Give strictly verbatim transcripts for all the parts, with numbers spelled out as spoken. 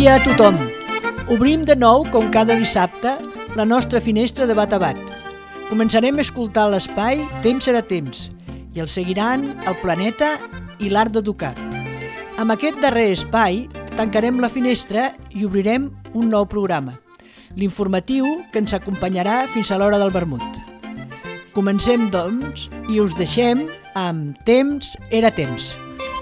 dia a tothom. Obrim de nou, com cada dissabte, la nostra finestra de bat a bat. Començarem a escoltar l'espai Temps serà temps i el seguiran el planeta i l'art d'educar. Amb aquest darrer espai tancarem la finestra i obrirem un nou programa, l'informatiu que ens acompanyarà fins a l'hora del vermut. Comencem, doncs, i us deixem amb Temps era temps.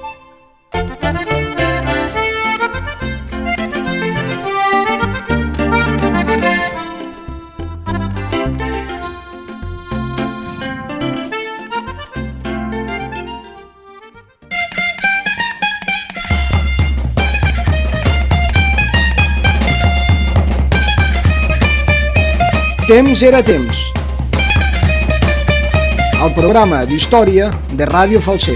Temps era temps. El programa d'història de Ràdio Falset.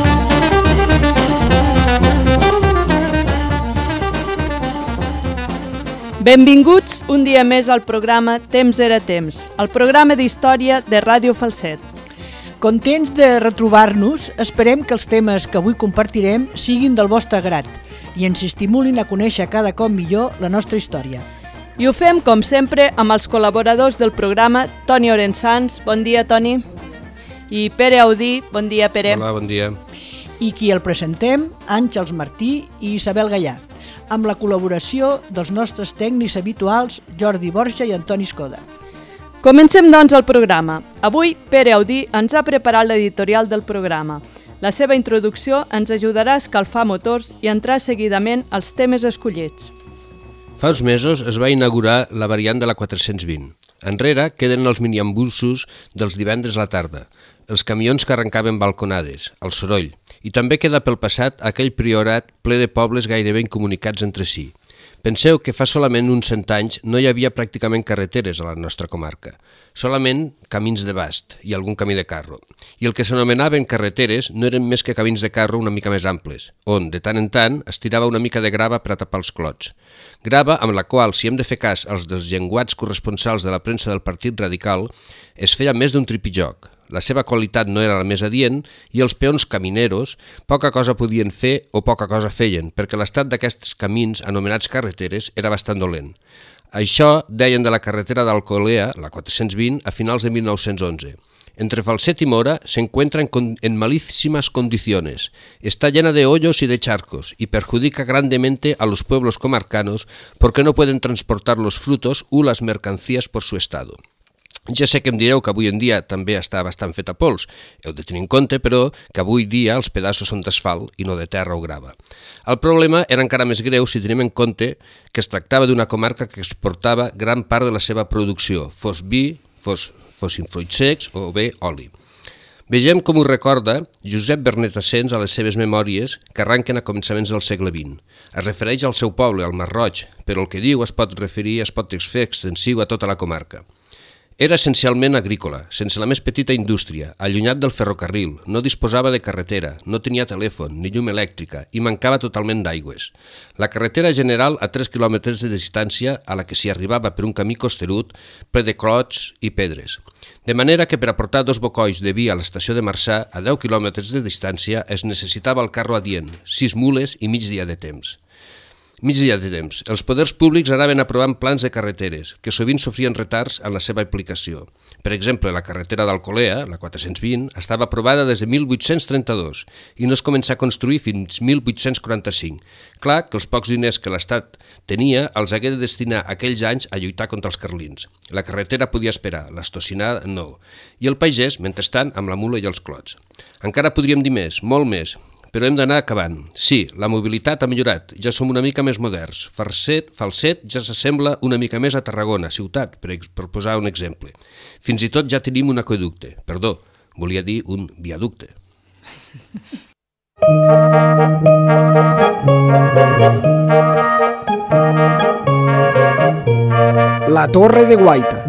Benvinguts un dia més al programa Temps era temps, el programa d'història de Ràdio Falset. Contents de retrobar-nos, esperem que els temes que avui compartirem siguin del vostre grat i ens estimulin a conèixer cada cop millor la nostra història. I ho fem, com sempre, amb els col·laboradors del programa, Toni Orensans, bon dia, Toni, i Pere Audí, bon dia, Pere. Hola, bon dia. I qui el presentem, Àngels Martí i Isabel Gallà, amb la col·laboració dels nostres tècnics habituals, Jordi Borja i Antoni Escoda. Comencem, doncs, el programa. Avui, Pere Audí ens ha preparat l'editorial del programa. La seva introducció ens ajudarà a escalfar motors i entrar seguidament als temes escollits. Fa uns mesos es va inaugurar la variant de la quatre-cents vint. Enrere queden els miniambusos dels divendres a la tarda, els camions que arrencaven balconades, el soroll, i també queda pel passat aquell priorat ple de pobles gairebé incomunicats entre si. Penseu que fa solament uns cent anys no hi havia pràcticament carreteres a la nostra comarca, solament camins de bast i algun camí de carro. I el que s'anomenaven carreteres no eren més que camins de carro una mica més amples, on, de tant en tant, es tirava una mica de grava per a tapar els clots. Grava amb la qual, si hem de fer cas als desllenguats corresponsals de la premsa del Partit Radical, es feia més d'un tripitjoc. La seva qualitat no era la més adient i els peons camineros poca cosa podien fer o poca cosa feien, perquè l'estat d'aquests camins, anomenats carreteres, era bastant dolent. Això deien de la carretera d'Alcolea, la quatre-cents vint, a finals de mil nou-cents onze. Entre Falset y Mora se encuentra en, en malísimas condiciones. Está llena de hoyos y de charcos y perjudica grandemente a los pueblos comarcanos porque no pueden transportar los frutos u las mercancías por su estado. Ja sé que em direu que avui en dia també està bastant fet a pols, heu de tenir en compte, però, que avui dia els pedaços són d'asfalt i no de terra o grava. El problema era encara més greu si tenim en compte que es tractava d'una comarca que exportava gran part de la seva producció, fos vi, fos, fossin fruits secs o bé oli. Vegem com ho recorda Josep Bernet Asens a les seves memòries que arranquen a començaments del segle vint. Es refereix al seu poble, al Masroig, però el que diu es pot referir, es pot fer extensiu a tota la comarca. Era essencialment agrícola, sense la més petita indústria, allunyat del ferrocarril, no disposava de carretera, no tenia telèfon ni llum elèctrica i mancava totalment d'aigües. La carretera general a tres quilòmetres de distància a la que s'hi arribava per un camí costerut, ple de clots i pedres. De manera que per aportar dos bocois de vi a l'estació de Marçà, a deu quilòmetres de distància, es necessitava el carro adient, sis mules i mig dia de temps. Mig dia de temps. Els poders públics anaven aprovant plans de carreteres, que sovint sofrien retards en la seva aplicació. Per exemple, la carretera d'Alcolea, la quatre-cents vint, estava aprovada des de mil vuit-cents trenta-dos i no es començà a construir fins mil vuit-cents quaranta-cinc. Clar que els pocs diners que l'Estat tenia els hagué de destinar aquells anys a lluitar contra els carlins. La carretera podia esperar, l'estocinada no. I el pagès, mentrestant, amb la mula i els clots. Encara podríem dir més, molt més, però hem d'anar acabant. Sí, la mobilitat ha millorat, ja som una mica més moderns. Falset, Falset ja s'assembla una mica més a Tarragona, ciutat, per, per posar un exemple. Fins i tot ja tenim un aqüeducte, perdó, volia dir un viaducte. La Torre de Guaita.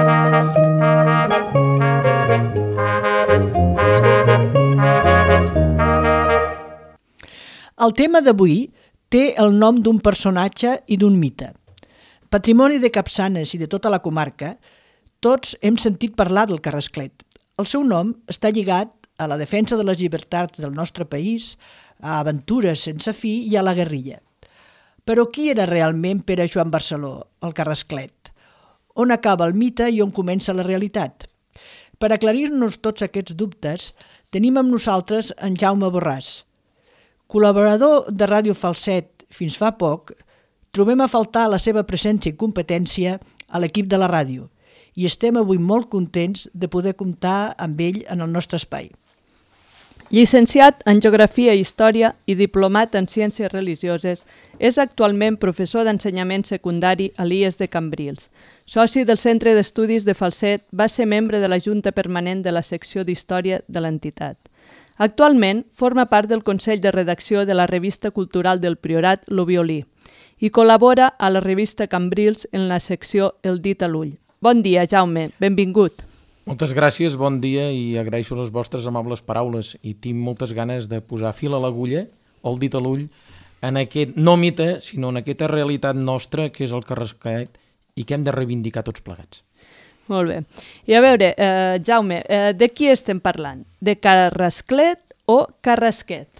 El tema d'avui té el nom d'un personatge i d'un mite. Patrimoni de Capçanes i de tota la comarca, tots hem sentit parlar del Carrasclet. El seu nom està lligat a la defensa de les llibertats del nostre país, a aventures sense fi i a la guerrilla. Però qui era realment Pere Joan Barceló, el Carrasclet? On acaba el mite i on comença la realitat? Per aclarir-nos tots aquests dubtes, tenim amb nosaltres en Jaume Borràs. Col·laborador de Ràdio Falset fins fa poc, trobem a faltar la seva presència i competència a l'equip de la ràdio i estem avui molt contents de poder comptar amb ell en el nostre espai. Llicenciat en Geografia i Història i diplomat en Ciències Religioses, és actualment professor d'ensenyament secundari a l'I E S de Cambrils. Soci del Centre d'Estudis de Falset, va ser membre de la Junta Permanent de la secció d'Història de l'entitat. Actualment forma part del Consell de Redacció de la Revista Cultural del Priorat, Lo Violí, i col·labora a la revista Cambrils en la secció El dit a l'ull. Bon dia, Jaume, benvingut. Moltes gràcies, bon dia i agraeixo les vostres amables paraules i tinc moltes ganes de posar fil a l'agulla o el dit a l'ull en aquest, no mite, sinó en aquesta realitat nostra que és el Carrasclet i que hem de reivindicar tots plegats. Molt bé. I a veure, eh, Jaume, eh, de qui estem parlant? De Carrasclet o Carrasquet?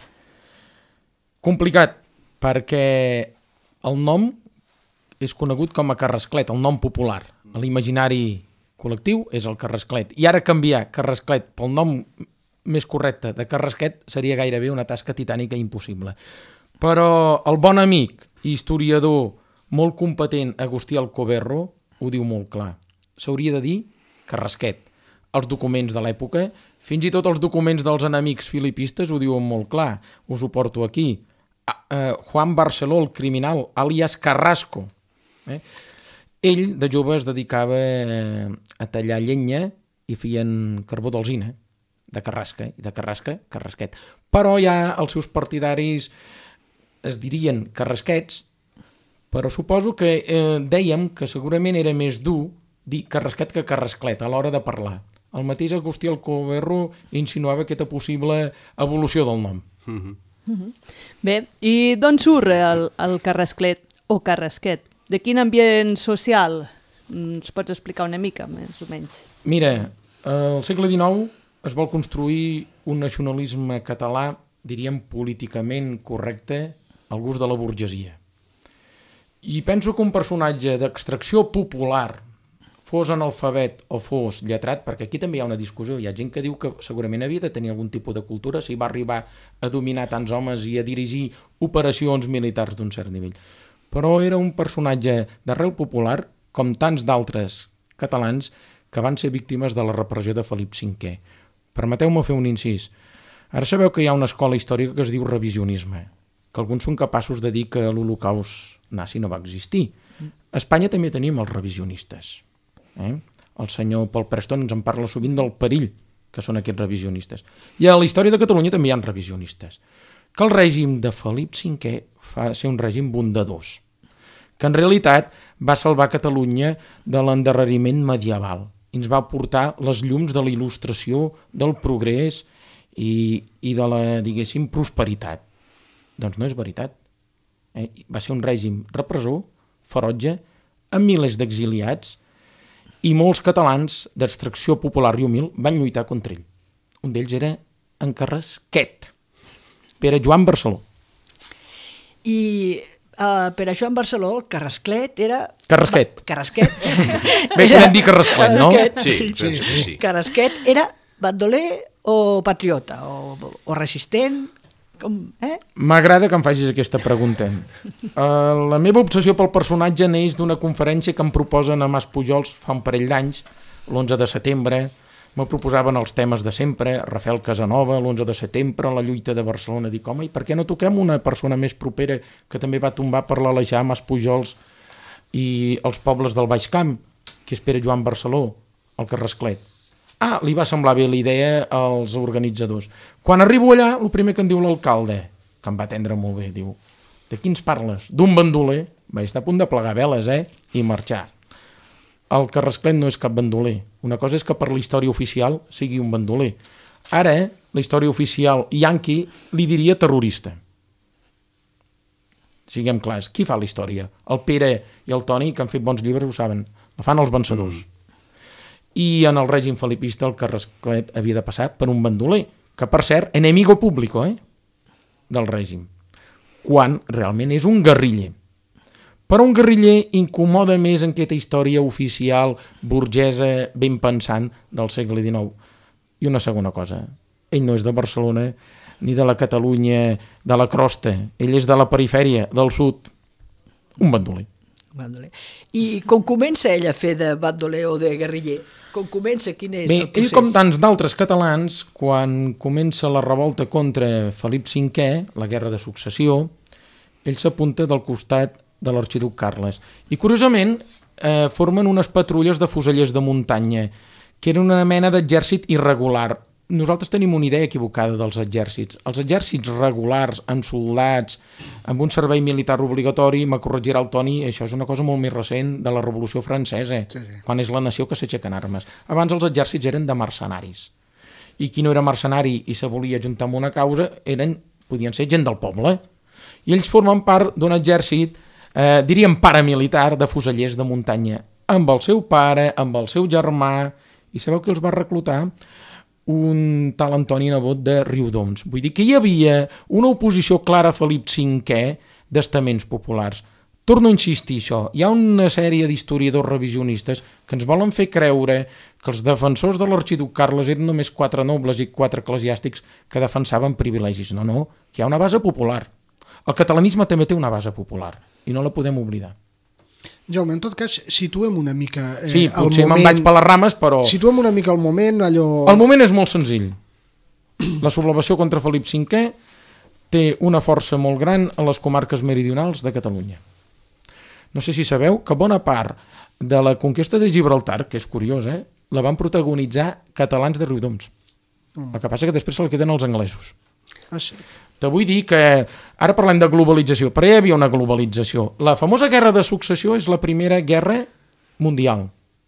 Complicat, perquè el nom és conegut com a Carrasclet, el nom popular. A l'imaginari col·lectiu és el Carrasclet. I ara canviar Carrasclet pel nom més correcte de Carrasquet seria gairebé una tasca titànica impossible. Però el bon amic i historiador molt competent Agustí Alcoberro ho diu molt clar. S'hauria de dir Carrasquet. Els documents de l'època, fins i tot els documents dels enemics filipistes ho diuen molt clar. Us ho porto aquí. Uh, Juan Barceló, el criminal, alias Carrasco. Eh? Ell, de jove, es dedicava a tallar llenya i feien carbó d'alzina, de carrasca, i de carrasca, carrasquet. Però ja els seus partidaris es dirien carrasquets, però suposo que eh, dèiem que segurament era més dur dir carrasquet que carrasclet a l'hora de parlar. El mateix Agustí Alcoberro insinuava aquesta possible evolució del nom. Mm-hmm. Mm-hmm. Bé, i d'on surt el, el Carrasclet o Carrasquet? De quin ambient social ens pots explicar una mica, més o menys? Mira, al segle dinou es vol construir un nacionalisme català, diríem, políticament correcte al gust de la burgesia. I penso que un personatge d'extracció popular, fos analfabet o fos lletrat, perquè aquí també hi ha una discussió, hi ha gent que diu que segurament havia de tenir algun tipus de cultura si va arribar a dominar tants homes i a dirigir operacions militars d'un cert nivell. Però era un personatge d'arrel popular, com tants d'altres catalans, que van ser víctimes de la repressió de Felip cinquè. Permeteu-me fer un incís. Ara sabeu que hi ha una escola històrica que es diu revisionisme, que alguns són capaços de dir que l'Holocaust nazi no va existir. A Espanya també tenim els revisionistes. Eh? El senyor Paul Preston ens en parla sovint del perill que són aquests revisionistes. I a la història de Catalunya també hi ha revisionistes. Que el règim de Felip cinquè fa ser un règim bondadós, que en realitat va salvar Catalunya de l'endarreriment medieval i ens va portar les llums de la il·lustració, del progrés i, i de la, diguéssim, prosperitat. Doncs no és veritat. Eh? Va ser un règim repressor, ferotge, amb milers d'exiliats i molts catalans d'extracció popular i humil van lluitar contra ell. Un d'ells era en Carrasquet, Pere Joan Barceló. I uh, Pere Joan Barceló, el Carrasclet era... Carrasquet. Va, Carrasquet. Bé, podem dir Carrasclet, no? Sí, sí, sí, sí. Carrasquet era bandoler o patriota, o, o resistent, com, eh? M'agrada que em facis aquesta pregunta. Uh, la meva obsessió pel personatge neix d'una conferència que em proposen a Mas Pujols fa un parell d'anys, l'onze de setembre. Me proposaven els temes de sempre, Rafael Casanova, l'onze de setembre, la lluita de Barcelona. Dic, home, i per què no toquem una persona més propera que també va tombar per l'Aleixar, Mas Pujols i els pobles del Baix Camp, que és Pere Joan Barceló, el Carrasclet. Ah, li va semblar bé la idea als organitzadors. Quan arribo allà, el primer que em diu l'alcalde, que em va atendre molt bé, diu, de qui ens parles? D'un bandoler? Vaig estar a punt de plegar veles, eh? I marxar. El Carrasclet no és cap bandoler. Una cosa és que per la història oficial sigui un bandoler. Ara, eh, la història oficial yanqui li diria terrorista. Siguem clars, qui fa la història? El Pere i el Toni, que han fet bons llibres, ho saben. La fan els vencedors. Mm. I en el règim felipista el Carrasclet havia de passar per un bandoler, que per cert, enemigo público, eh, del règim. Quan realment és un guerriller. Però un guerriller incomoda més en aquesta història oficial, burgesa, ben pensant del segle dinou. I una segona cosa, ell no és de Barcelona ni de la Catalunya de la crosta, ell és de la perifèria, del sud, un bandoler. Bandoler. I com comença ell a fer de bandoler o de guerriller? Com comença? Quin és Bé, el procés? ell, com tants d'altres catalans, quan comença la revolta contra Felip cinquè, la guerra de successió, ell s'apunta del costat de l'arxiduc Carles. I, curiosament, eh, formen unes patrulles de fusellers de muntanya, que era una mena d'exèrcit irregular. Nosaltres tenim una idea equivocada dels exèrcits. Els exèrcits regulars, amb soldats, amb un servei militar obligatori, me corregirà el Toni, això és una cosa molt més recent de la Revolució Francesa, sí, sí. Quan és la nació que s'aixequen armes. Abans els exèrcits eren de mercenaris. I qui no era mercenari i se volia ajuntar amb una causa, eren, podien ser gent del poble. I ells formen part d'un exèrcit, eh, diríem paramilitar, de fusellers de muntanya, amb el seu pare, amb el seu germà, i sabeu qui els va reclutar? Un tal Antoni Nebot de Riudoms. Vull dir que hi havia una oposició clara a Felip cinquè d'estaments populars. Torno a insistir això, hi ha una sèrie d'historiadors revisionistes que ens volen fer creure que els defensors de l'arxiduc Carles eren només quatre nobles i quatre eclesiàstics que defensaven privilegis. No, no, hi ha una base popular. El catalanisme també té una base popular i no la podem oblidar. Jaume, en tot cas, situem una mica eh, sí, el potser moment... me'n vaig per les rames, però... Situem una mica el moment, allò... El moment és molt senzill. La sublevació contra Felip cinquè té una força molt gran a les comarques meridionals de Catalunya. No sé si sabeu que bona part de la conquesta de Gibraltar, que és curiós, eh, la van protagonitzar catalans de Riudoms. Mm. El que passa que després se la queden els anglesos. Ah, sí. Te vull dir que ara parlem de globalització, però ja hi havia una globalització. La famosa guerra de successió és la primera guerra mundial.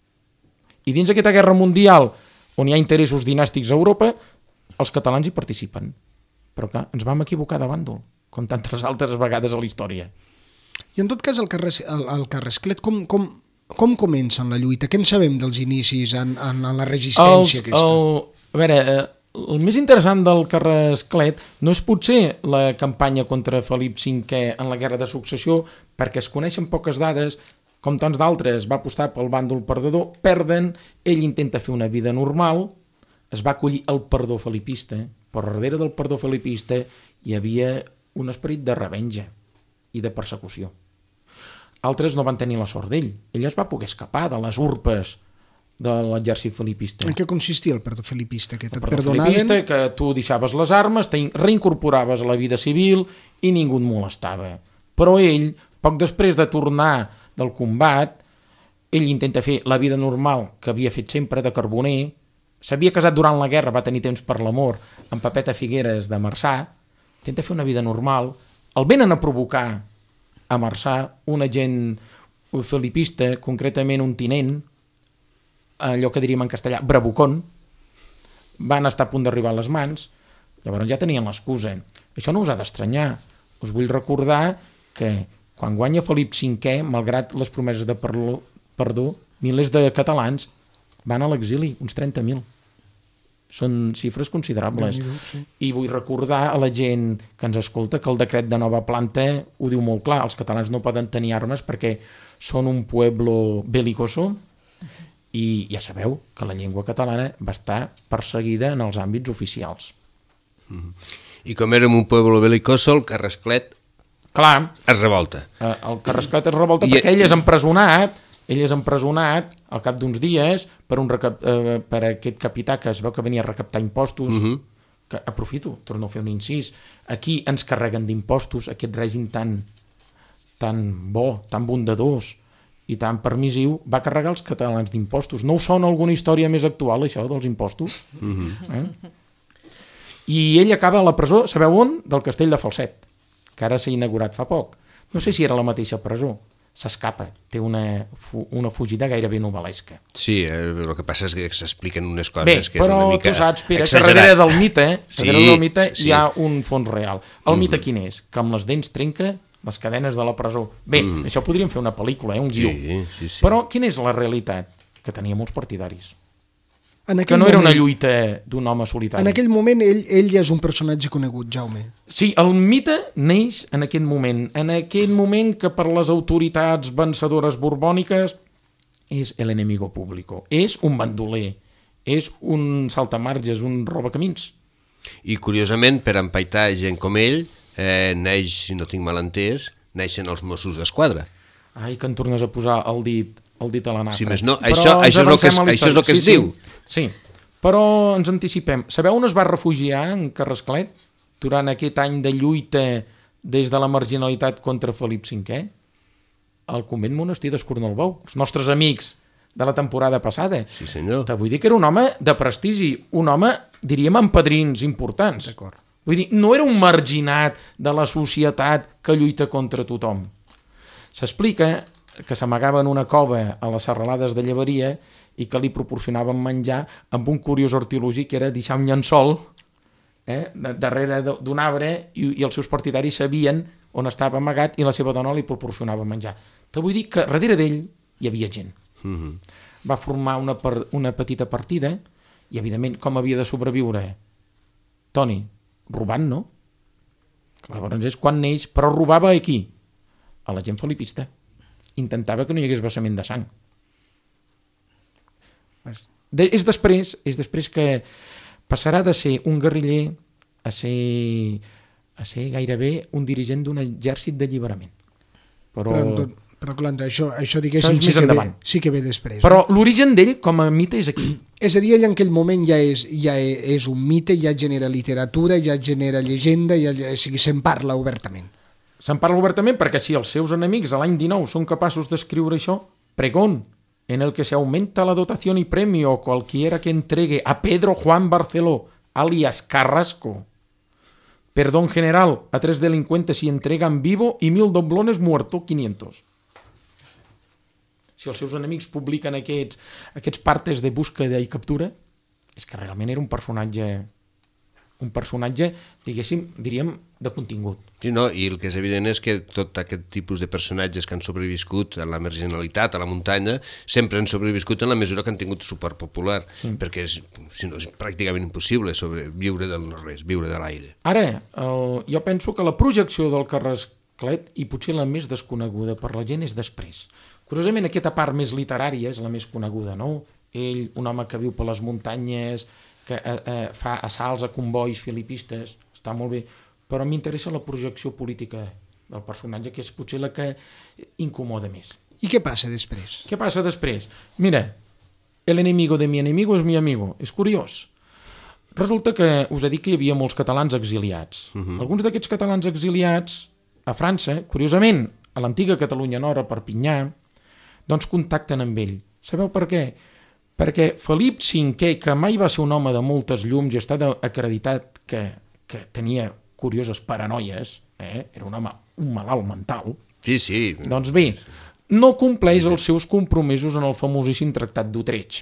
I dins d'aquesta guerra mundial, on hi ha interessos dinàstics a Europa, els catalans hi participen. Però clar, ens vam equivocar de bàndol, com tantes altres vegades a la història. I en tot cas, el, Carres, el, el Carrasclet, com, com, com comença en la lluita? Què en sabem dels inicis en, en, en la resistència Els, aquesta? El, a veure, el més interessant del Carrasclet no és potser la campanya contra Felip cinquè en la guerra de successió, perquè es coneixen poques dades, com tants d'altres, va apostar pel bàndol perdedor, perden, ell intenta fer una vida normal, es va acollir el perdó felipista, però darrere del perdó felipista hi havia un esperit de revenja i de persecució. Altres no van tenir la sort d'ell. Ell es va poder escapar de les urpes de l'exèrcit felipista. En què consistia el perdó felipista? Que el et perdó perdonaven? felipista, que tu deixaves les armes, te reincorporaves a la vida civil i ningú et molestava. Però ell, poc després de tornar del combat, ell intenta fer la vida normal que havia fet sempre de carboner, s'havia casat durant la guerra, va tenir temps per l'amor, amb Pepeta Figueres de Marçà, intenta fer una vida normal, el venen a provocar a Marçà un agent felipista, concretament un tinent, allò que diríem en castellà, bravucón, van estar a punt d'arribar a les mans, llavors ja tenien l'excusa. Això no us ha d'estranyar. Us vull recordar que quan guanya Felip cinquè, malgrat les promeses de perdó, milers de catalans van a l'exili, uns trenta mil. Són xifres considerables. Sí. I vull recordar a la gent que ens escolta que el decret de nova planta ho diu molt clar. Els catalans no poden tenir armes perquè són un pueblo belicoso i ja sabeu que la llengua catalana va estar perseguida en els àmbits oficials. I com érem un pueblo belicoso, el Carrasclet Clar, es revolta. el Carrasclet es revolta I... perquè ell és empresonat, ell és empresonat al cap d'uns dies per, un recap, eh, per aquest capità que es veu que venia a recaptar impostos, uh-huh. que aprofito, torno a fer un incís, aquí ens carreguen d'impostos, aquest règim tan, tan bo, tan bondadós i tan permissiu, va carregar els catalans d'impostos. No us sona alguna història més actual, això, dels impostos? Uh-huh. Eh? I ell acaba a la presó, sabeu on? Del castell de Falset, que ara s'ha inaugurat fa poc. No sé si era la mateixa presó. S'escapa, té una, una fugida gairebé novel·lesca. Sí, eh, el que passa és que s'expliquen unes coses Bé, que és una mica però tu saps, Pere, exagerat. que darrere del mite, sí, darrere del mite sí. hi ha un fons real. El Mm. mite quin és? Que amb les dents trenca les cadenes de la presó. Bé, Mm. això podríem fer una pel·lícula, eh? Un guió. Sí, sí, sí. Però quina és la realitat? Que tenia molts partidaris. que no era una lluita d'un home solitari. En aquell moment ell, ell ja és un personatge conegut, Jaume. Sí, el mite neix en aquest moment, en aquest moment que per les autoritats vencedores borbòniques és l'enemigo público, és un bandoler, és un saltamarges, un robacamins. I curiosament, per empaitar gent com ell, eh, neix, si no tinc mal entès, neixen els Mossos d'Esquadra. Ai, que em tornes a posar el dit, el dit a la nafra. Sí, més no, això, això, és el que es, això és el que es sí, diu. Sí, sí, però ens anticipem. Sabeu on es va refugiar en Carrasclet durant aquest any de lluita des de la marginalitat contra Felip cinquè? Al convent monestir d'Escornalbou, els nostres amics de la temporada passada. Sí, senyor. Te vull dir que era un home de prestigi, un home, diríem, amb padrins importants. D'acord. Vull dir, no era un marginat de la societat que lluita contra tothom. S'explica que s'amagava en una cova a les serralades de Llevaria i que li proporcionaven menjar amb un curiós artilogi que era deixar un llençol eh, darrere d'un arbre i, i els seus partidaris sabien on estava amagat i la seva dona li proporcionava menjar. Te vull dir que darrere d'ell hi havia gent. Mm-hmm. Va formar una, per, una petita partida i, evidentment, com havia de sobreviure? Toni, robant, no? Llavors és quan neix, però robava aquí, a la gent felipista. Intentava que no hi hagués vessament de sang. De, és, després, és després que passarà de ser un guerriller a ser, a ser gairebé un dirigent d'un exèrcit d'alliberament. Però, però, però clar, això, això diguéssim això sí que, ve, sí que ve després. Però no? L'origen d'ell com a mite és aquí. És a dir, ell en aquell moment ja és, ja és un mite, ja genera literatura, ja genera llegenda, ja, o sigui, se'n parla obertament. Se'n parla obertament perquè si els seus enemics a l'any dinou són capaços d'escriure això, pregón, en el que se aumenta la dotación y premio cualquiera que entregue a Pedro Juan Barceló, alias Carrasco, perdón general a tres delincuentes si entregan vivo y mil doblones muerto, quinientos. Si els seus enemics publiquen aquests, aquests partes de búsqueda i captura, és que realment era un personatge, un personatge, diguéssim, diríem, de contingut. Sí, no, i el que és evident és que tot aquest tipus de personatges que han sobreviscut a la marginalitat, a la muntanya, sempre han sobreviscut en la mesura que han tingut suport popular, sí. Perquè és, si no, és pràcticament impossible sobreviure del no-res, viure de l'aire. Ara, el, jo penso que la projecció del Carrasclet, i potser la més desconeguda per la gent, és després. Curiosament, aquesta part més literària és la més coneguda, no? Ell, un home que viu per les muntanyes, que eh, eh, fa assalts a convois filipistes, està molt bé, però m'interessa la projecció política del personatge, que és potser la que incomoda més. I què passa després? Què passa després? Mira, el enemigo de mi enemigo és mi amigo. És curiós. Resulta que us he dit que hi havia molts catalans exiliats. Uh-huh. Alguns d'aquests catalans exiliats a França, curiosament, a l'antiga Catalunya Nord, a Perpinyà, doncs contacten amb ell. Sabeu per què? Perquè Felip cinquè, que mai va ser un home de moltes llums i està acreditat que, que tenia curioses paranoies, eh? Era un home, un malalt mental, sí, sí. Doncs bé, no compleix els seus compromisos en el famosíssim Tractat d'Utrecht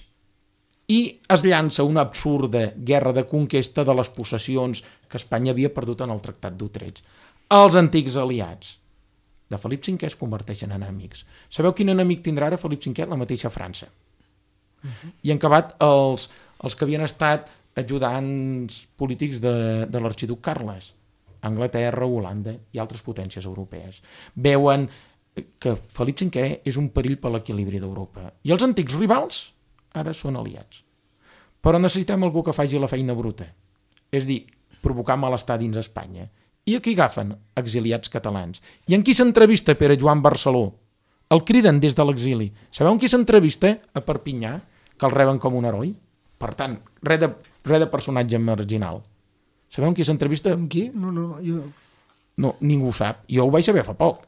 i es llança una absurda guerra de conquesta de les possessions que Espanya havia perdut en el Tractat d'Utrecht. Els antics aliats de Felip cinquè es converteixen en enemics. Sabeu quin enemic tindrà ara Felip cinquè? La mateixa França. Uh-huh. I han acabat els, els que havien estat ajudants polítics de, de l'arxiduc Carles, Anglaterra, Holanda i altres potències europees. Veuen que Felip cinquè és un perill per l'equilibri d'Europa. I els antics rivals ara són aliats. Però necessitem algú que faci la feina bruta. És dir, provocar malestar dins Espanya. I aquí agafen exiliats catalans. I en qui s'entrevista Pere Joan Barceló? El criden des de l'exili. Sabeu en qui s'entrevista? A Perpinyà, que el reben com un heroi. Per tant, res de, res de personatge marginal. Sabeu en qui s'entrevista? Amb qui? No, no, jo... No, ningú ho sap. Jo ho vaig saber fa poc.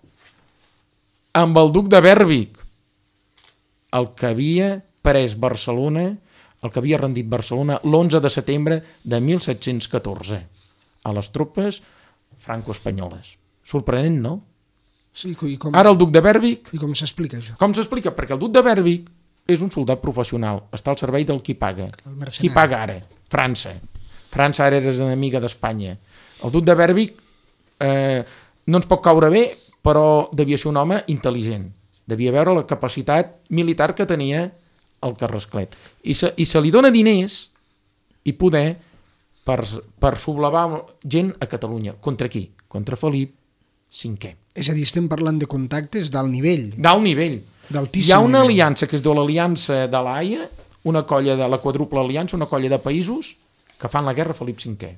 Amb el duc de Bèrbic, el que havia pres Barcelona, el que havia rendit Barcelona l'onze de setembre de mil set-cents catorze a les tropes franco-espanyoles. Sorprenent, no? Sí, i com... Ara el duc de Bèrbic... I com s'explica això? Com s'explica? Perquè el duc de Bèrbic és un soldat professional, està al servei del qui paga. Qui paga ara? França. França ara és enemiga d'Espanya. El duc de Bèrbic eh, no ens pot caure bé, però devia ser un home intel·ligent. Devia veure la capacitat militar que tenia al Carrasclet. I se, i se li dona diners i poder per, per sublevar gent a Catalunya. Contra qui? Contra Felip cinquè. És a dir, estem parlant de contactes d'alt nivell. D'alt nivell. D'altíssim Hi ha una nivell. aliança que es diu l'Aliança de la Haia, una colla de la quadruple aliança, una colla de països que fan la guerra a Felip cinquè.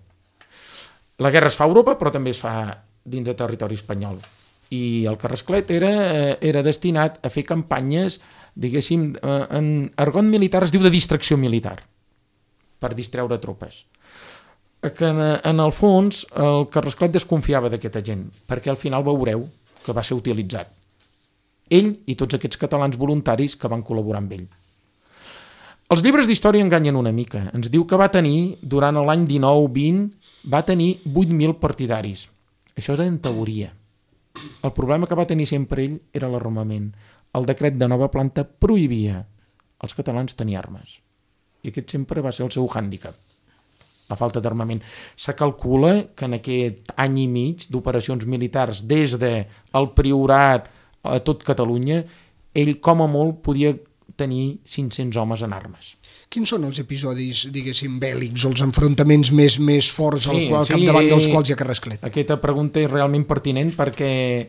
La guerra es fa a Europa, però també es fa dins de territori espanyol. I el Carrasclet era, era destinat a fer campanyes, diguéssim, en argot militar es diu de distracció militar, per distreure tropes. Que en, en el fons el Carrasclet desconfiava d'aquesta gent, perquè al final veureu que va ser utilitzat. Ell i tots aquests catalans voluntaris que van col·laborar amb ell. Els llibres d'història enganyen una mica. Ens diu que va tenir, durant l'any dinou vint, va tenir vuit mil partidaris. Això és en teoria. El problema que va tenir sempre ell era l'armament. El decret de nova planta prohibia als catalans tenir armes. I aquest sempre va ser el seu hàndicap, la falta d'armament. Se calcula que en aquest any i mig d'operacions militars des del Priorat a tot Catalunya, ell com a molt podia tenir cinc-cents homes en armes. Quins són els episodis, diguéssim, bèl·lics o els enfrontaments més, més forts al, Sí, al sí, capdavant dels eh, quals hi ha Carrasclet? Aquesta pregunta és realment pertinent perquè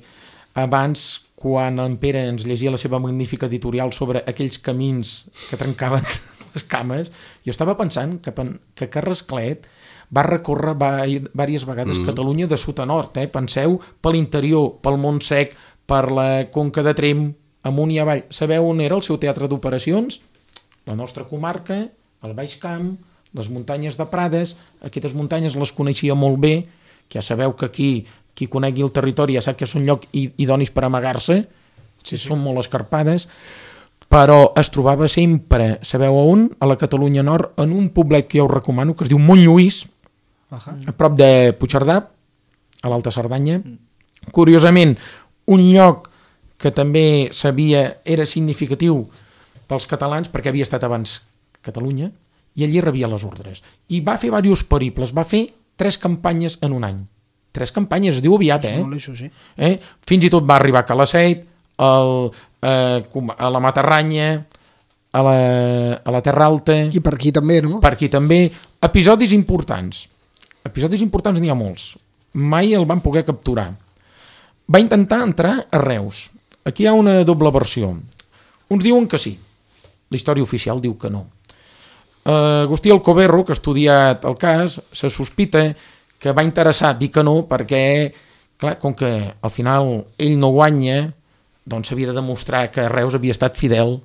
abans, quan en Pere ens llegia la seva magnífica editorial sobre aquells camins que trencaven les cames, jo estava pensant que, que Carrasclet va recórrer diverses vegades mm. Catalunya de sud a nord. Eh? Penseu per l'interior, pel Montsec, per la Conca de Tremp, amunt i avall. Sabeu on era el seu teatre d'operacions? La nostra comarca, el Baix Camp, les muntanyes de Prades. Aquestes muntanyes les coneixia molt bé, que ja sabeu que aquí, qui conegui el territori ja sap que és un lloc idonis per amagar-se, sí, sí. Són molt escarpades, però es trobava sempre, sabeu on? A la Catalunya Nord, en un poblet que jo us recomano, que es diu Montlluís, uh-huh. a prop de Puigcerdà, a l'Alta Cerdanya. Mm. Curiosament, un lloc que també sabia, era significatiu pels catalans, perquè havia estat abans Catalunya, i allí rebia les ordres. I va fer diversos periples, va fer tres campanyes en un any. Tres campanyes, es diu aviat, eh? Molt, això, sí. eh? Fins i tot va arribar a Calaceit, el, eh, a la Matarranya, a la, a la Terra Alta... I per aquí també, no? Per aquí també. Episodis importants. Episodis importants n'hi ha molts. Mai el van poder capturar. Va intentar entrar a Reus. Aquí hi ha una doble versió. Uns diuen que sí. La història oficial diu que no. Uh, Agustí Alcoberro, que ha estudiat el cas, se sospita que va interessar dir que no perquè, clar, com que al final ell no guanya, doncs s'havia de demostrar que Reus havia estat fidel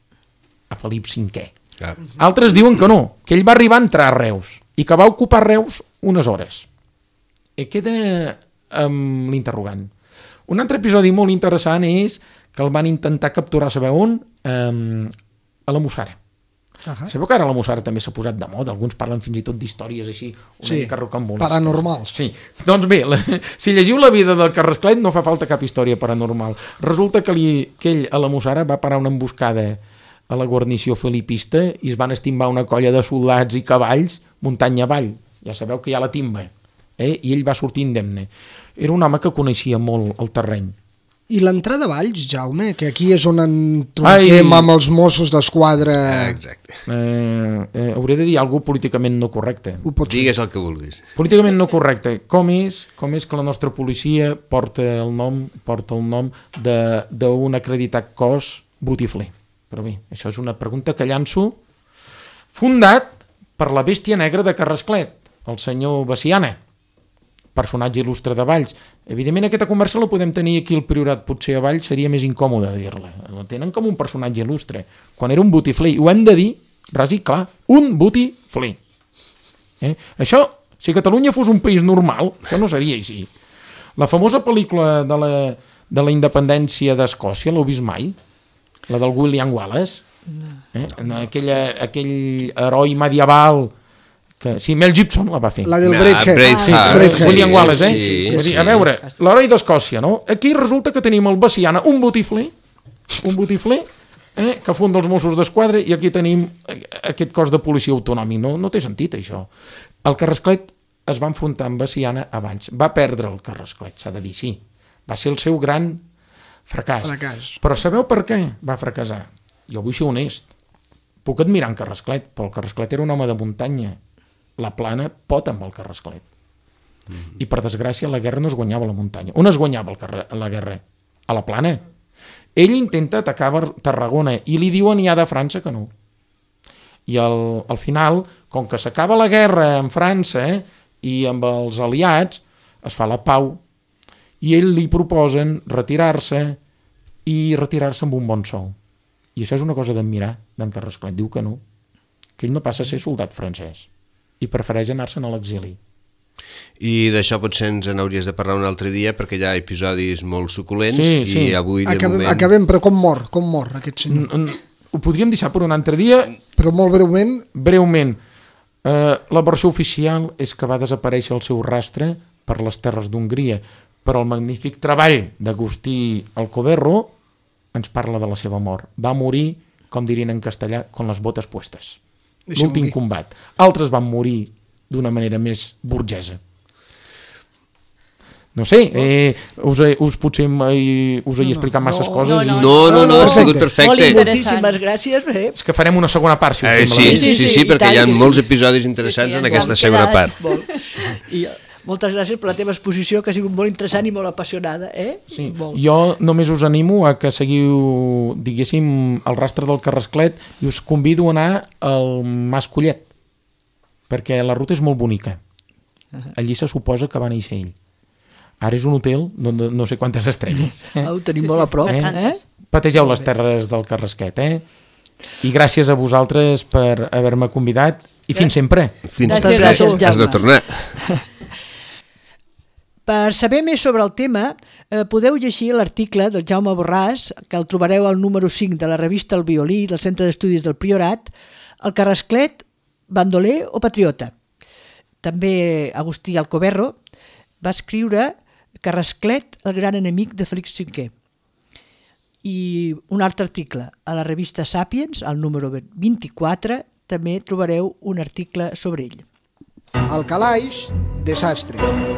a Felip cinquè. Ah. Altres diuen que no, que ell va arribar a entrar a Reus i que va ocupar Reus unes hores. I queda amb l'interrogant. Un altre episodi molt interessant és que el van intentar capturar, sabeu on? Um, a la Mussara. Uh-huh. Sabeu que ara la Mussara també s'ha posat de moda? Alguns parlen fins i tot d'històries així, una sí, mica rocambolesques. Paranormals. Sí, doncs bé, la, si llegiu la vida del Carrasclet no fa falta cap història paranormal. Resulta que, li, que ell a la Mussara va parar una emboscada a la guarnició felipista i es van estimbar una colla de soldats i cavalls muntanya avall. Ja sabeu que hi ha la timba. Eh? I ell va sortir indemne. Era un home que coneixia molt el terreny. I l'entrada a Valls, Jaume, que aquí és on en tronquem amb els Mossos d'Esquadra... Exacte. Eh, eh, hauré de dir alguna cosa políticament no correcte. Digues el que vulguis. Políticament no correcte. Com és, com és que la nostra policia porta el nom porta el nom d'un acreditat cos botifler? Però bé, això és una pregunta que llanço, fundat per la bèstia negra de Carrasclet, el senyor Veciana, personatge il·lustre de Valls. Evidentment aquesta conversa la podem tenir aquí al Priorat, potser a Valls seria més incòmode dir-la. La tenen com un personatge il·lustre, quan era un botifler, i ho hem de dir, ras i clar, un botifler. Eh? Això, si Catalunya fos un país normal, això no seria així. La famosa pel·lícula de la, de la independència d'Escòcia, l'heu vist mai? La del William Wallace? Eh? Aquella, aquell heroi medieval... Que, sí, Mel Gibson la va fer. La del Braveheart. Ah, sí, Braveheart. William Wallace, eh? Sí, sí, Vull dir, sí. a veure, l'heroi d'Escòcia, no? Aquí resulta que tenim el Veciana, un botifler, un botifler, eh? que funda els Mossos d'Esquadra, i aquí tenim aquest cos de policia autonòmic. No, no té sentit, això. El Carrasclet es va enfrontar amb Veciana a Valls. Va perdre el Carrasclet, s'ha de dir, sí. Va ser el seu gran fracàs. Fracàs. Però sabeu per què va fracassar? Jo vull ser honest. Puc admirar en Carrasclet, però el Carrasclet era un home de muntanya. La Plana pot amb el Carrasclet. Mm-hmm. I per desgràcia la guerra no es guanyava a la muntanya. On es guanyava el carrer, la guerra? A la Plana. Ell intenta atacar Tarragona i li diuen ja de França que no. I al, al final, com que s'acaba la guerra amb França eh, i amb els aliats, es fa la pau i ell li proposen retirar-se i retirar-se amb un bon sou. I això és una cosa d'admirar d'en Carrasclet. Diu que no, que ell no passa a ser soldat francès i prefereix anar-se'n a l'exili. I d'això potser ens n'hauries de parlar un altre dia perquè hi ha episodis molt suculents sí, sí. i avui de acabem, moment... Acabem, però com mor? Com mor aquest senyor? N ho podríem deixar per un altre dia. Però molt breument... Breument. Eh, la versió oficial és que va desaparèixer el seu rastre per les terres d'Hongria, però el magnífic treball d'Agustí Alcoberro ens parla de la seva mort. Va morir, com dirien en castellà, con les botes puestes. L'últim combat. Altres van morir d'una manera més burgesa. No sé, eh, us, us potser eh, us he explicat masses no, coses. no, i... No, no, no, ha sigut perfecte. Moltíssimes gràcies. Eh? És que farem una segona part, si us Eh, sembla. sí, bé. sí, sí, sí, perquè hi ha molts episodis interessants en aquesta segona part. Molt. I moltes gràcies per la teva exposició, que ha sigut molt interessant i molt apassionada. Eh? Sí. Molt. Jo només us animo a que seguiu, diguéssim, el rastre del Carrasclet i us convido a anar al Mas Collet, perquè la ruta és molt bonica. Allí se suposa que va néixer ell. Ara és un hotel no, no sé quantes estrelles. Eh? Ho tenim sí, molt a prop. Eh? Eh? Pategeu les terres del Carrasquet, eh? I gràcies a vosaltres per haver-me convidat i fins sempre. Fins Moltes gràcies, Jaume. Has de tornar. Per saber més sobre el tema, eh, podeu llegir l'article del Jaume Borràs, que el trobareu al número cinc de la revista El Violí del Centre d'Estudis del Priorat, el Carrasclet, bandoler o patriota. També Agustí Alcoberro va escriure Carrasclet, el gran enemic de Felip cinquè. I un altre article a la revista Sàpiens, al número vint-i-quatre, també trobareu un article sobre ell. Al calaix, desastre.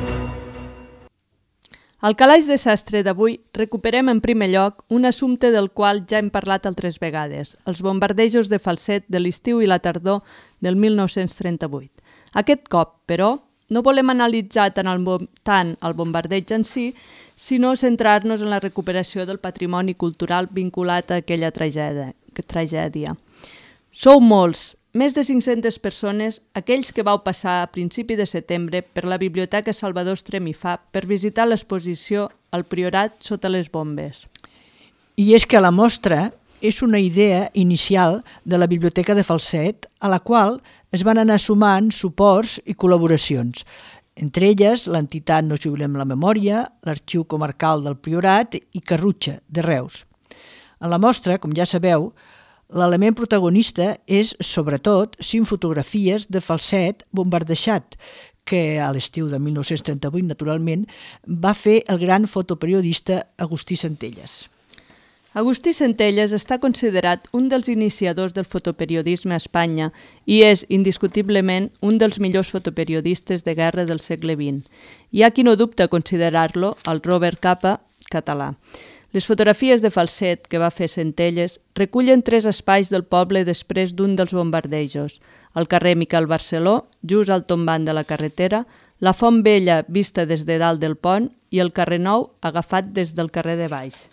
Al Calaix de Sastre d'avui recuperem en primer lloc un assumpte del qual ja hem parlat altres vegades, els bombardejos de Falset de l'estiu i la tardor del mil nou-cents trenta-vuit. Aquest cop, però, no volem analitzar tant el, tant el bombardeig en si, sinó centrar-nos en la recuperació del patrimoni cultural vinculat a aquella tragèdia. tragèdia. Sou molts, més de cinc-centes persones, aquells que vau passar a principi de setembre per la Biblioteca Salvador Estremifà per visitar l'exposició El Priorat sota les bombes. I és que la mostra és una idea inicial de la Biblioteca de Falset, a la qual es van anar sumant suports i col·laboracions, entre elles l'entitat No Jubilem la Memòria, l'Arxiu Comarcal del Priorat i Carrutxa, de Reus. En la mostra, com ja sabeu, l'element protagonista és, sobretot, cinc fotografies de Falset bombardejat, que a l'estiu de mil nou-cents trenta-vuit, naturalment, va fer el gran fotoperiodista Agustí Centelles. Agustí Centelles està considerat un dels iniciadors del fotoperiodisme a Espanya i és, indiscutiblement, un dels millors fotoperiodistes de guerra del segle vint. Hi ha qui no dubta a considerar-lo el Robert Capa català. Les fotografies de Falset que va fer Centelles recullen tres espais del poble després d'un dels bombardejos: el carrer Miquel Barceló, just al tombant de la carretera, la Font Vella vista des de dalt del pont i el carrer Nou agafat des del carrer de baix.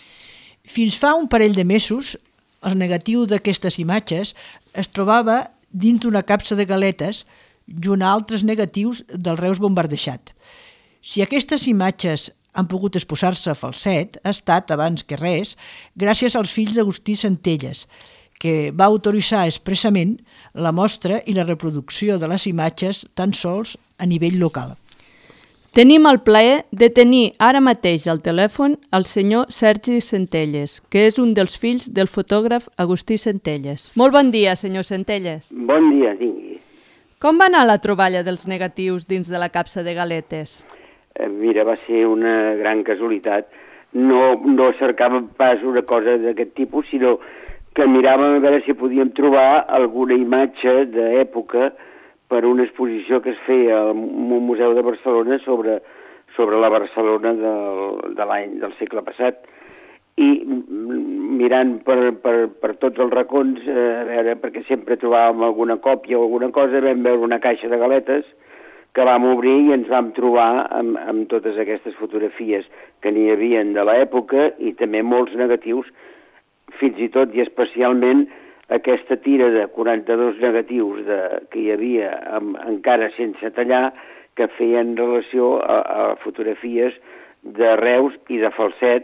Fins fa un parell de mesos, el negatiu d'aquestes imatges es trobava dins d'una capsa de galetes junt a altres negatius del Reus bombardejat. Si aquestes imatges han pogut exposar-se a Falset, ha estat, abans que res, gràcies als fills d'Agustí Centelles, que va autoritzar expressament la mostra i la reproducció de les imatges tan sols a nivell local. Tenim el plaer de tenir ara mateix al telèfon el senyor Sergi Centelles, que és un dels fills del fotògraf Agustí Centelles. Molt bon dia, senyor Centelles. Bon dia, tingui. Com va anar la troballa dels negatius dins de la capsa de galetes? Eh, mira, va ser una gran casualitat. No, no cercàvem pas una cosa d'aquest tipus, sinó que miràvem a veure si podíem trobar alguna imatge d'època per una exposició que es feia al Museu de Barcelona sobre, sobre la Barcelona del, de l'any del segle passat. I mirant per, per, per tots els racons, eh, a veure, perquè sempre trobàvem alguna còpia o alguna cosa, vam veure una caixa de galetes que vam obrir i ens vam trobar amb, amb totes aquestes fotografies que n'hi havia de l'època i també molts negatius, fins i tot i especialment aquesta tira de quaranta-dos negatius de, que hi havia amb, encara sense tallar, que feien relació a, a fotografies de Reus i de Falset,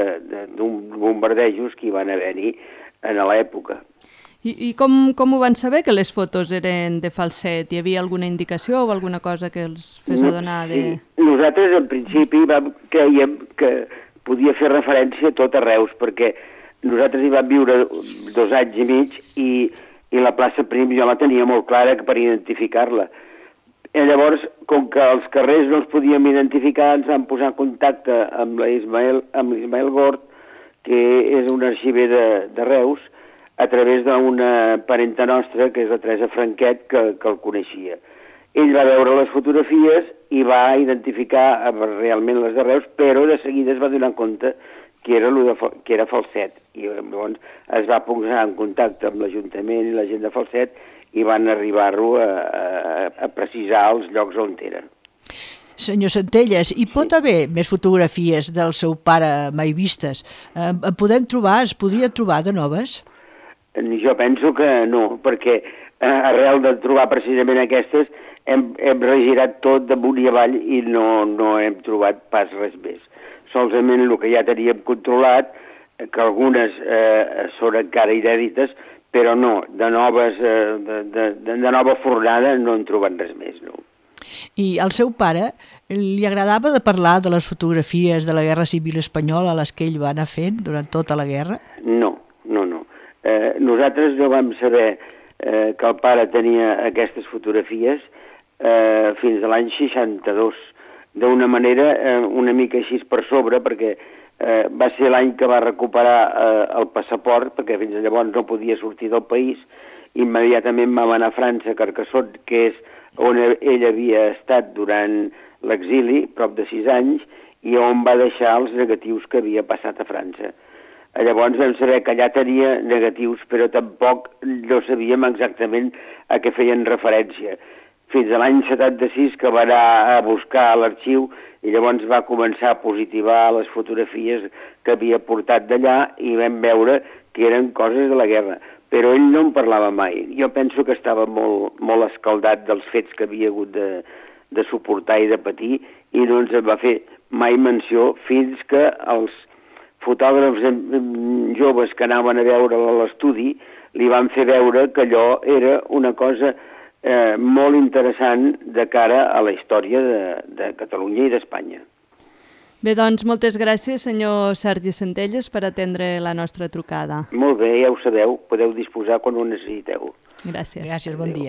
d'un bombardejos que hi van haver-hi en l'època. I, i com, com ho van saber que les fotos eren de Falset? Hi havia alguna indicació o alguna cosa que els fes adonar de... Sí, nosaltres en principi vam, creiem que podia fer referència a tot a Reus, perquè nosaltres hi vam viure dos anys i mig i, i la plaça Prim jo la tenia molt clara per identificar-la. I llavors, com que els carrers no els podíem identificar, ens vam posar en contacte amb l'Ismael amb l'Ismael Gort, que és un arxiver de, de Reus, a través d'una parenta nostra, que és la Teresa Franquet, que, que el coneixia. Ell va veure les fotografies i va identificar realment les de Reus, però de seguida es va donar compte que era, de, que era Falset. I llavors es va posar en contacte amb l'Ajuntament i la gent de Falset i van arribar-ho a, a, a precisar els llocs on eren. Senyor Centelles, hi pot haver més fotografies del seu pare mai vistes? Eh, en podem trobar, es podria trobar de noves? Jo penso que no, perquè eh, arrel de trobar precisament aquestes hem, hem regirat tot damunt i avall i no, no hem trobat pas res més. Solament el que ja teníem controlat, que algunes eh, són encara inèdites, però no, de, noves, eh, de, de, de nova fornada no en troben res més, no. I al seu pare li agradava de parlar de les fotografies de la Guerra Civil Espanyola a les que ell va anar fent durant tota la guerra? No, no, no. Eh, nosaltres no vam saber eh, que el pare tenia aquestes fotografies eh, fins a l'any seixanta-dos, d'una manera eh, una mica així per sobre, perquè Eh, va ser l'any que va recuperar eh, el passaport, perquè fins llavors no podia sortir del país. Immediatament vam anar a França, a Carcassonne, que és on ell havia estat durant l'exili, prop de sis anys, i on va deixar els negatius que havia passat a França. Llavors vam saber que allà tenia negatius, però tampoc no sabíem exactament a què feien referència. Fins a l'any setanta-sis que va anar a buscar a l'arxiu i llavors va començar a positivar les fotografies que havia portat d'allà i vam veure que eren coses de la guerra. Però ell no en parlava mai. Jo penso que estava molt, molt escaldat dels fets que havia hagut de, de suportar i de patir i no ens en va fer mai menció fins que els fotògrafs joves que anaven a veure a l'estudi li van fer veure que allò era una cosa Eh, molt interessant de cara a la història de, de Catalunya i d'Espanya. Bé, doncs, moltes gràcies, senyor Sergi Centelles, per atendre la nostra trucada. Molt bé, ja ho sabeu, podeu disposar quan ho necessiteu. Gràcies. Gràcies, bon Adéu. dia.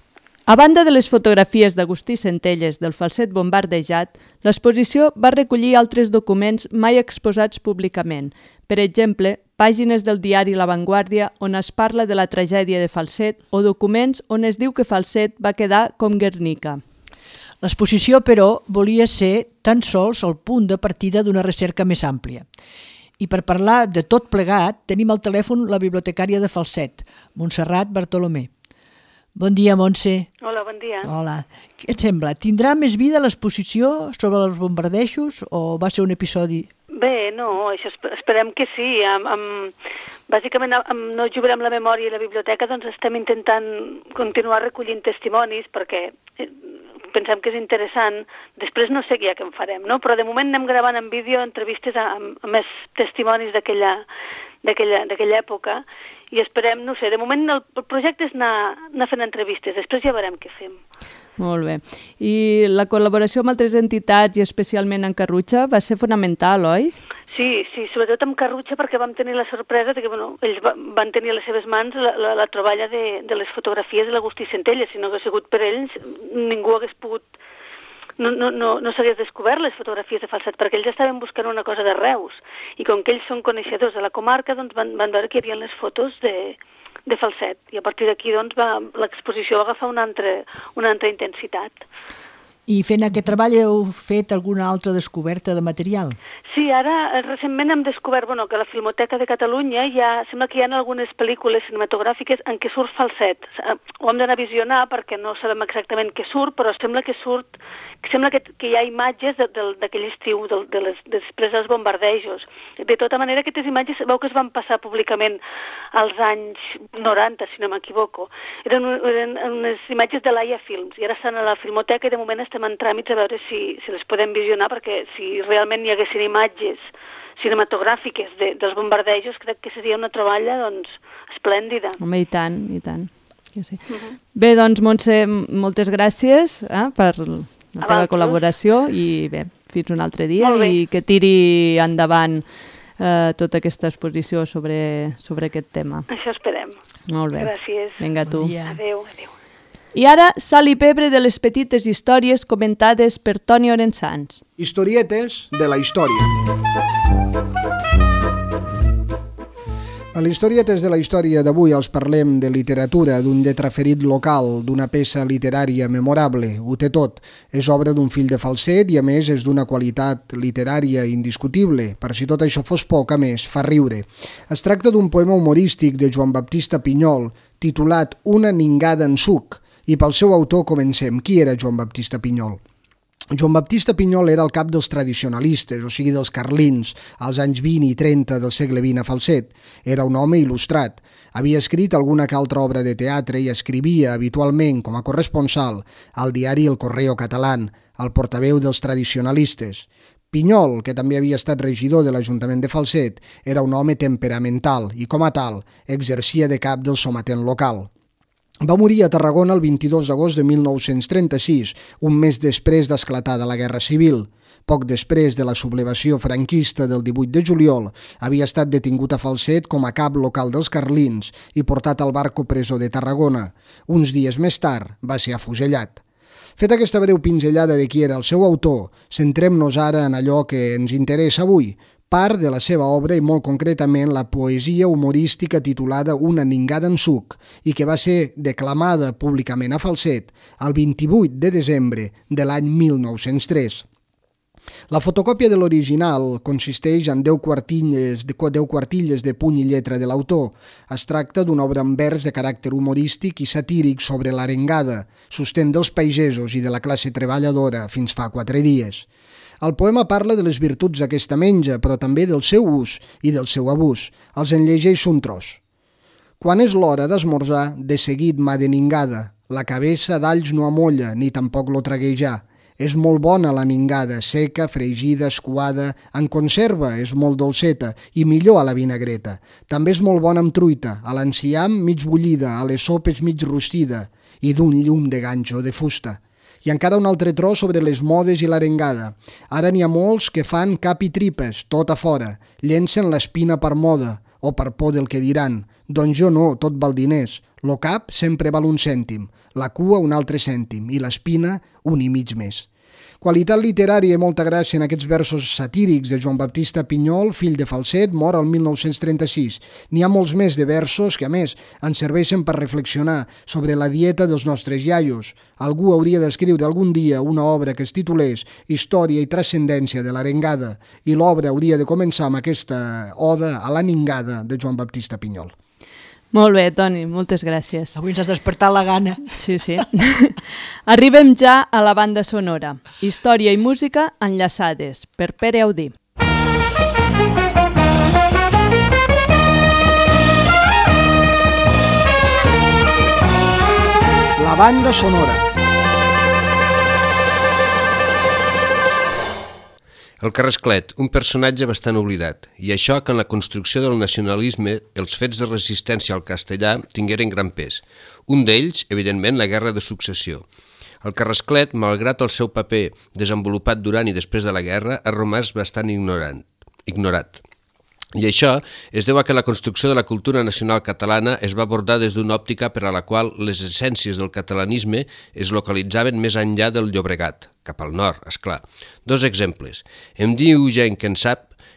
A banda de les fotografies d'Agustí Centelles del Falset bombardejat, l'exposició va recollir altres documents mai exposats públicament. Per exemple, pàgines del diari La Vanguardia on es parla de la tragèdia de Falset o documents on es diu que Falset va quedar com Guernica. L'exposició, però, volia ser tan sols el punt de partida d'una recerca més àmplia. I per parlar de tot plegat, tenim al telèfon la bibliotecària de Falset, Montserrat Bartolomé. Bon dia, Montse. Hola, bon dia. Hola. Què et sembla? Tindrà més vida l'exposició sobre els bombardejos o va ser un episodi... Bé, no, això esperem que sí. Amb, amb, bàsicament, amb No jugarem la memòria i la biblioteca doncs estem intentant continuar recollint testimonis perquè pensem que és interessant. Després no sé ja què en farem, no? Però de moment anem gravant en vídeo entrevistes amb, amb més testimonis d'aquella d'aquella època i esperem, no sé, de moment el, el projecte és anar, anar fent entrevistes, després ja veurem què fem. Molt bé. I la col·laboració amb altres entitats i especialment en Carrutxa va ser fonamental, oi? Sí, sí, sobretot amb Carrutxa perquè vam tenir la sorpresa de que bueno, ells van tenir a les seves mans la, la, la troballa de, de les fotografies de l'Agustí Centelles. Si no hagués sigut per ells, ningú hagués pogut... No, no, no, no s'hagués descobert les fotografies de Falset, perquè ells estaven buscant una cosa de Reus, i com que ells són coneixedors de la comarca, doncs van, van veure que hi havia les fotos de, de Falset, i a partir d'aquí doncs, l'exposició va agafar una altra, una altra intensitat. I fent aquest treball heu fet alguna altra descoberta de material? Sí, ara recentment hem descobert bueno, que a la Filmoteca de Catalunya ja, sembla que hi ha algunes pel·lícules cinematogràfiques en què surt falset. Ho hem d'anar a visionar perquè no sabem exactament què surt, però sembla que surt, que sembla que, que hi ha imatges d'aquell estiu, de, de les, després dels bombardejos. De tota manera, aquestes imatges veu que es van passar públicament als anys noranta, si no m'equivoco. Eren, eren unes imatges de l'Aia Films, i ara estan a la Filmoteca i de moment estem en tràmits a veure si, si les podem visionar, perquè si realment hi haguessin imatges cinematogràfiques de, dels bombardejos, crec que seria una troballa doncs, esplèndida. Home, i tant, i tant. Sí. Uh-huh. Bé, doncs, Montse, moltes gràcies eh, per la teva col·laboració i bé, fins un altre dia i que tiri endavant eh, tota aquesta exposició sobre, sobre aquest tema. Això esperem. Molt bé. Gràcies. Vinga, tu. Bon adéu, adéu. I ara, sal i pebre de les petites històries comentades per Toni Orensans. Historietes de la història. A l'Historietes de la història d'avui els parlem de literatura, d'un lletraferit local, d'una peça literària memorable. Ho té tot. És obra d'un fill de Falset i, a més, és d'una qualitat literària indiscutible. Per si tot això fos poc, a més, fa riure. Es tracta d'un poema humorístic de Joan Baptista Pinyol, titulat Una ningada en suc. I pel seu autor comencem. Qui era Joan Baptista Pinyol? Joan Baptista Pinyol era el cap dels tradicionalistes, o sigui dels carlins, als anys vint i trenta del segle vint a Falset. Era un home il·lustrat. Havia escrit alguna que altra obra de teatre i escrivia habitualment com a corresponsal al diari El Correo Catalán, el portaveu dels tradicionalistes. Pinyol, que també havia estat regidor de l'Ajuntament de Falset, era un home temperamental i, com a tal, exercia de cap del sometent local. Va morir a Tarragona el vint-i-dos d'agost de mil nou-cents trenta-sis, un mes després d'esclatada la Guerra Civil. Poc després de la sublevació franquista del divuit de juliol, havia estat detingut a Falset com a cap local dels carlins i portat al barco presó de Tarragona. Uns dies més tard va ser afusellat. Feta aquesta breu pinzellada de qui era el seu autor, centrem-nos ara en allò que ens interessa avui, part de la seva obra i molt concretament la poesia humorística titulada Una ningada en suc i que va ser declamada públicament a Falset el vint-i-vuit de desembre de l'any mil nou-cents tres. La fotocòpia de l'original consisteix en deu quartilles, deu quartilles de puny i lletra de l'autor. Es tracta d'una obra en vers de caràcter humorístic i satíric sobre l'arengada, sostén dels pagesos i de la classe treballadora fins fa quatre dies. El poema parla de les virtuts d'aquesta menja, però també del seu ús i del seu abús. Els en llegeix un tros. Quan és l'hora d'esmorzar, de seguit m'ha de ningada. La cabeça d'alls no amolla, ni tampoc lo traguejar. És molt bona la ningada, seca, fregida, escuada, en conserva, és molt dolceta, i millor a la vinagreta. També és molt bona amb truita, a l'enciam mig bullida, a les sopes mig rostida, i d'un llum de ganxo de fusta. I encara un altre tros sobre les modes i l'arengada. Ara n'hi ha molts que fan cap i tripes, tot a fora, llencen l'espina per moda, o per por del que diran. Doncs jo no, tot val diners. Lo cap sempre val un cèntim, la cua un altre cèntim, i l'espina un i mig més. Qualitat literària i molta gràcia en aquests versos satírics de Joan Baptista Pinyol, fill de Falset, mor el mil nou-cents trenta-sis. N'hi ha molts més de versos que, a més, ens serveixen per reflexionar sobre la dieta dels nostres iaios. Algú hauria d'escriure algun dia una obra que es titulés Història i transcendència de l'arengada i l'obra hauria de començar amb aquesta oda a la ningada de Joan Baptista Pinyol. Molt bé, Toni, moltes gràcies. Avui ens has despertat la gana. Sí, sí. Arribem ja a la banda sonora. Història i música enllaçades, per Pere Audí. La banda sonora. El Carrasclet, un personatge bastant oblidat, i això que en la construcció del nacionalisme els fets de resistència al castellà tingueren gran pes. Un d'ells, evidentment, la Guerra de Successió. El Carrasclet, malgrat el seu paper desenvolupat durant i després de la guerra, ha romàs bastant ignorant, ignorat. I això es deu a que la construcció de la cultura nacional catalana es va abordar des d'una òptica per a la qual les essències del catalanisme es localitzaven més enllà del Llobregat, cap al nord, és clar. Dos exemples. Em diu gent que en sap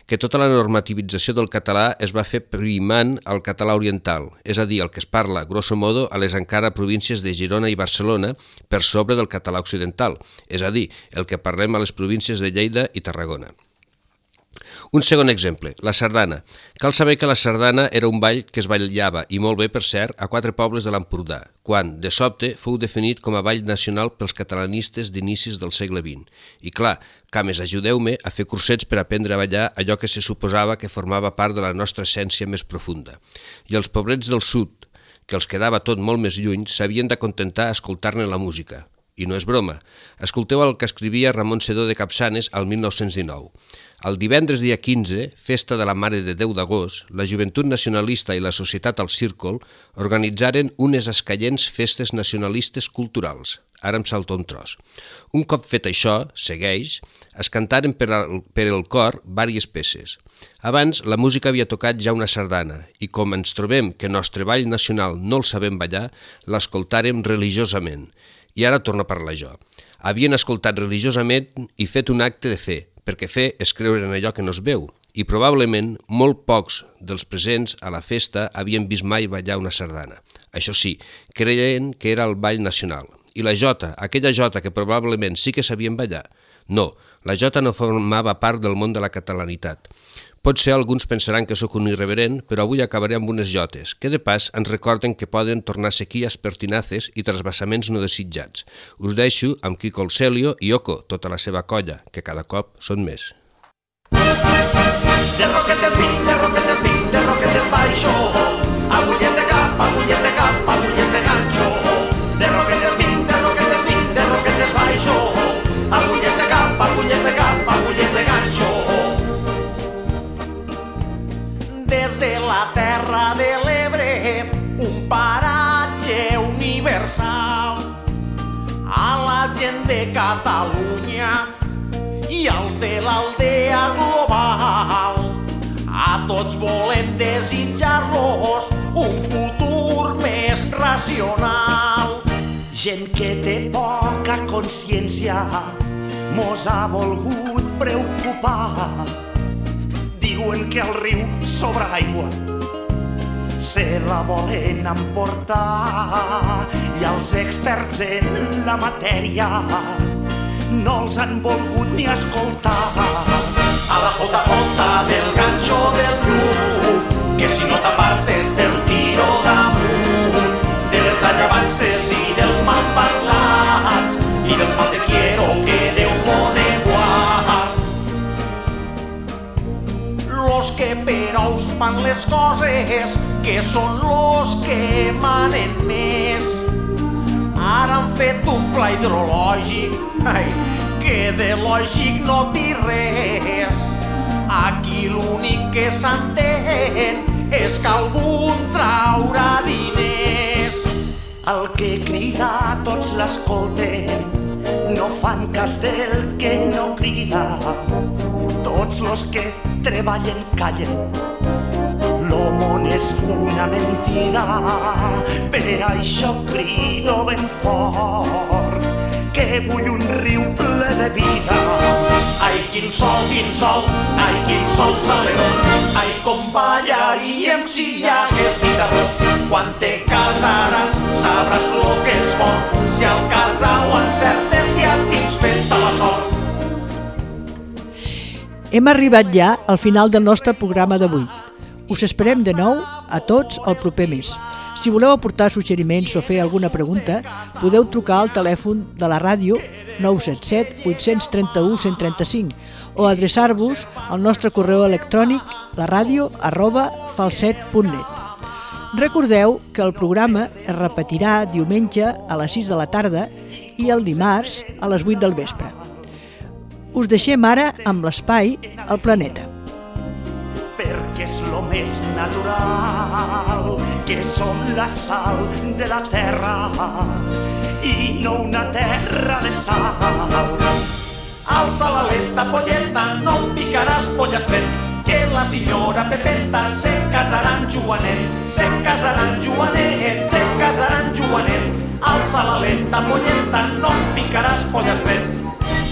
que tota la normativització del català es va fer primant el català oriental, és a dir, el que es parla, grosso modo, a les encara províncies de Girona i Barcelona per sobre del català occidental, és a dir, el que parlem a les províncies de Lleida i Tarragona. Un segon exemple, la sardana. Cal saber que la sardana era un ball que es ballava, i molt bé per cert, a quatre pobles de l'Empordà, quan, de sobte, fou definit com a ball nacional pels catalanistes d'inicis del segle vint. I clar, cames, ajudeu-me a fer cursets per aprendre a ballar allò que se suposava que formava part de la nostra essència més profunda. I els pobrets del sud, que els quedava tot molt més lluny, s'havien d'acontentar a escoltar-ne la música. I no és broma. Escolteu el que escrivia Ramon Sedó de Capçanes al mil nou-cents dinou. El divendres dia quinze, festa de la Mare de Déu d'agost, la Joventut Nacionalista i la Societat al Círcol organitzaren unes escaients festes nacionalistes culturals. Ara em salto un tros. Un cop fet això, segueix, es cantaren per al, per el cor vàries peces. Abans, la música havia tocat ja una sardana, i com ens trobem que nostre ball nacional no el sabem ballar, l'escoltàrem religiosament. I ara torno a parlar jo. Havien escoltat religiosament i fet un acte de fe, perquè fer és creure en allò que no es veu, i probablement molt pocs dels presents a la festa havien vist mai ballar una sardana. Això sí, creien que era el ball nacional. I la jota, aquella jota que probablement sí que sabien ballar? No, la jota no formava part del món de la catalanitat. Potser alguns pensaran que sóc un irreverent, però avui acabaré amb unes jotes, que de pas ens recorden que poden tornar sequies pertinaces i trasbassaments no desitjats. Us deixo amb Quico el Celio i Oco, tota la seva colla, que cada cop són més. De roquetes vinc, de roquetes vinc, de roquetes baixo, agulles de cap, agulles de cap, agulles de ganxo. De roquetes vinc, de roquetes vinc, de roquetes baixo, agulles de cap, agulles de cap, agulles de ganxo. Des de la terra de l'Ebre, un paratge universal, a la gent de Catalunya i als de l'aldea global. A tots volem desitjar-los un futur més racional. Gent que té poca consciència mos ha volgut preocupar. Diuen que al riu sobre l'aigua se la volen emportar i els experts en la matèria no els han volgut ni escoltar. A la jota jota del ganxo del grup, que si no t'apartes del tiro damunt, de les allavances i dels malparlats i dels mal te quiero que Déu pone guard. Los que però us fan les coses, que són los que manen més. Ara han fet un pla hidrològic, ai, que de lògic no té res. Aquí l'únic que s'entén és que algun traurà diners. El que crida tots l'escolten, no fan cas del que no crida. Tots los que treballen callen, lo món és una mentida. Per això crido ben fort que vull un riu ple de vida. Ai, quin sol, quin sol, ai, quin sol saleró, ai, com ballaríem si hi hagués guitarró. Quan te casaràs sabràs lo que és bo, si al casar ho encertes ja tens feta la sort. Hem arribat ja al final del nostre programa d'avui. Us esperem de nou a tots el proper mes. Si voleu aportar suggeriments o fer alguna pregunta, podeu trucar al telèfon de la ràdio nou set set vuit tres u un cent trenta-cinc o adreçar-vos al nostre correu electrònic laradio arroba falset punt net. Recordeu que el programa es repetirà diumenge a les sis de la tarda i el dimarts a les vuit del vespre. Us deixem ara amb l'espai El Planeta. Perquè és lo més natural, que som la sal de la terra i no una terra de sal. Alça l'aleta, polleta, no em picaràs pollastet, que la senyora Pepeta se casarà amb Joanet, se casarà amb Joanet, se casarà amb Joanet. Alça l'aleta, polleta, no em picaràs pollastet.